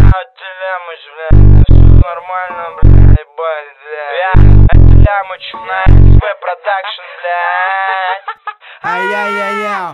это Лямыч, бля, все нормально, бля, ебать, бля. Это Лямыч на СВ Продакшн, бля. Ай-яй-яй-яй.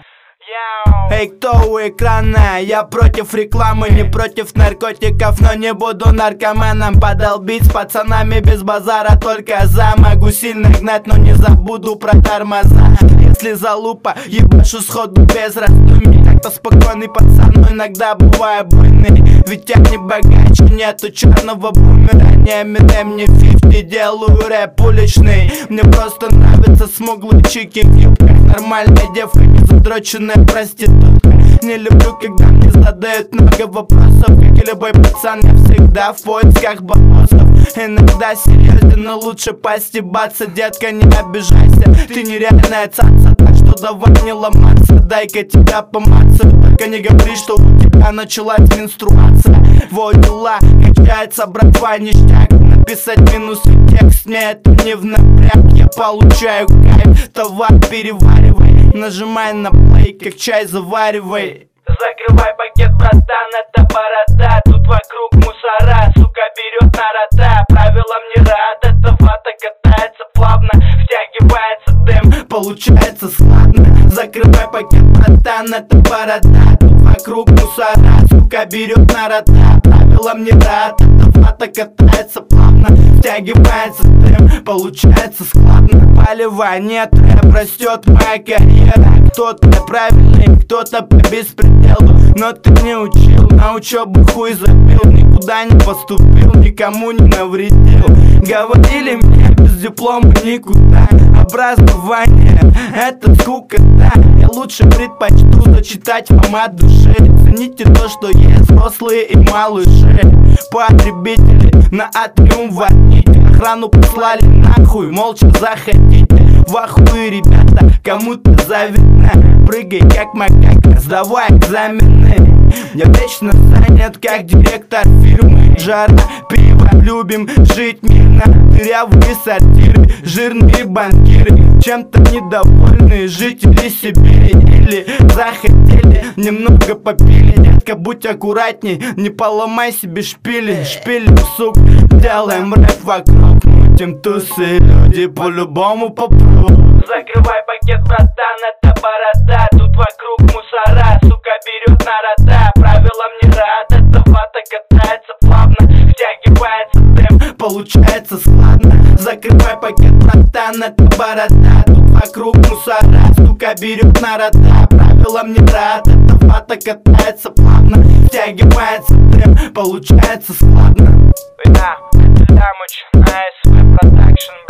Эй, кто у экрана? Я против рекламы, не против наркотиков, но не буду наркоманом. Подолбить с пацанами без базара, только за. Могу сильно гнать, но не забуду про тормоза. Если залупа, ебашу сходу без раздумий. Так-то спокойный пацан, но иногда бываю буйный. Ведь я не богаче, нету черного бумера. Не Eminem, не 50, делаю рэп уличный. Мне просто нравятся смуглые чики в юбках. Нормальная девка, не задроченная проститутка. Не люблю, когда мне задают много вопросов. Как и любой пацан, я всегда в поисках бабосов. Иногда серьезно, но лучше постебаться. Детка, не обижайся, ты нереальная цаца. Так что давай не ломаться, дай-ка тебя помацаю. Только не говори, что у тебя началась менструация. Вот дела, качается братва, ништяк. Написать минусы текст, мне это не в напряг. Я получаю кайф, товар переваривай. Нажимай на плей, как чай заваривай. Закрывай пакет, братан, это борода. Тут вокруг мусора, сука берет народа. Правилам не рад, эта вата катается плавно. Втягивается дым, получается сладно. Закрывай пакет, братан, это борода. Тут вокруг мусора, сука берет народа. Правилам не рад, эта вата катается плавно. Втягивается дым, получается складно. Поливай, нет, рэп, растет моя карьера. Кто-то правильный, кто-то по беспределу. Но ты не учил, на учебу хуй забил. Никуда не поступил, никому не навредил. Говорили мне, без диплома никуда. Образование, это скука, да. Я лучше предпочту зачитать вам от души. Цените то, что есть взрослые и малыши. Потребители на атриум водите. Охрану послали нахуй, молча заходите. В ахуе, ребята, кому-то завидно. Прыгай как макака, сдавай экзамены. Я вечно занят как директор фирмы. Жара, пиво, любим жить мирно. Дырявые сортиры, жирные банкиры. Чем-то недовольные жители Сибири. Или захотели, немного попили. Детка, будь аккуратней, не поломай себе шпили. Шпилем, сук, делаем рэп вокруг. Мутим тусы, люди по-любому попрут. Закрывай пакет, братан, это борода. Тут вокруг мусора, сука берет народа. Правилам не рад, эта вата катается плавно. Втягивается дым, получается складно. Закрывай пакет, братан, это борода. Тут вокруг мусора, сука берет народа. Правилам не рад, эта вата катается плавно. Втягивается дым, получается складно. это Лямыч на СВ Продакшн.